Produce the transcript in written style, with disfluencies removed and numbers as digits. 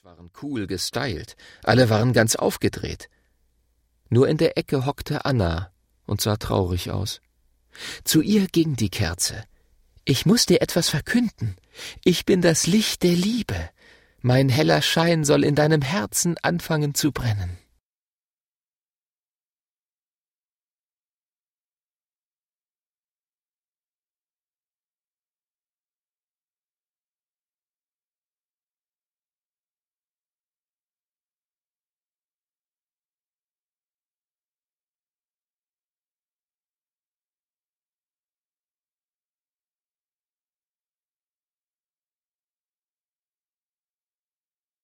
waren cool gestylt, alle waren ganz aufgedreht. Nur in der Ecke hockte Anna und sah traurig aus. Zu ihr ging die Kerze. »Ich muß dir etwas verkünden. Ich bin das Licht der Liebe. Mein heller Schein soll in deinem Herzen anfangen zu brennen.«